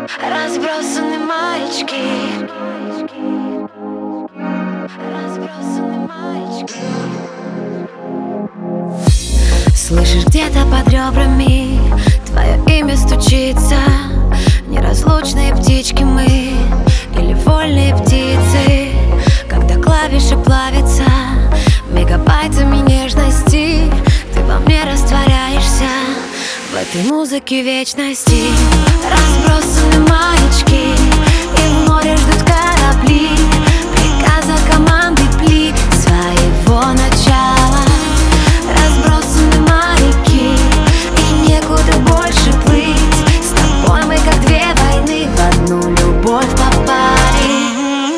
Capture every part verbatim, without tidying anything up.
Разбросаны маячки, разбросаны маячки. Слышишь, где-то под ребрами твое имя стучится. Неразлучные птички мы или вольные птицы, когда клавиши плавятся мегабайтами нежности. Ты во мне растворяешься в этой музыке вечности. Разбросаны маячки, и в море ждут корабли приказа команды пли своего начала. Разбросаны маяки, и некуда больше плыть. С тобой мы как две войны в одну любовь попали.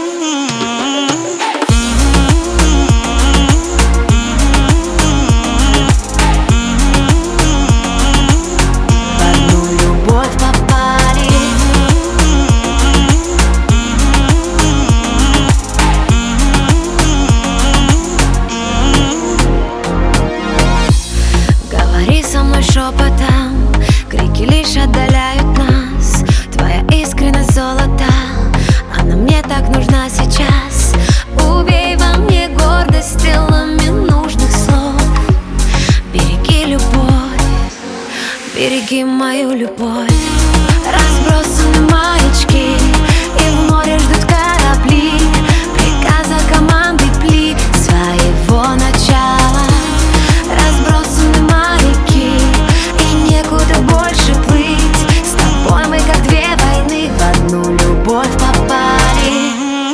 Шепотом крики лишь отдаляют нас. Твоя искренность золота, она мне так нужна сейчас. Убей во мне гордость стрелами нужных слов. Береги любовь, береги мою любовь. Разбросаны маячки, и в море ждут корабли приказа команды пли своего начала. Разбросаны маяки, и некуда больше плыть. С тобой мы как две войны в одну любовь попали.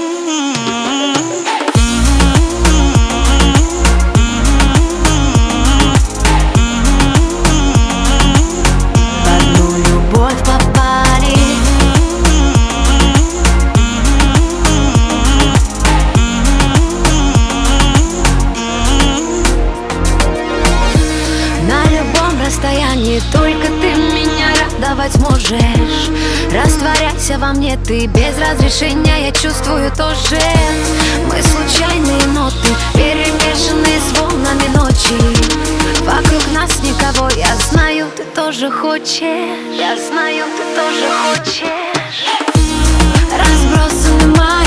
В одну любовь попали. На любом расстоянии только ты меня радовать можешь. Растворяйся во мне ты без разрешения, я чувствую тоже. Мы случайные ноты, перемешанные с волнами ночи. Вокруг нас никого, я знаю, ты тоже хочешь. Я знаю, ты тоже хочешь. Разбросаны мои